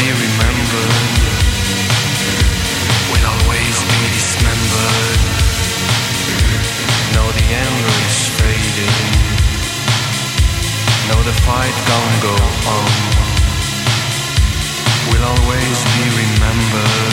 be remembered, will always be dismembered. No, the ember is fading. No, the fight gon' go on, will always be remembered.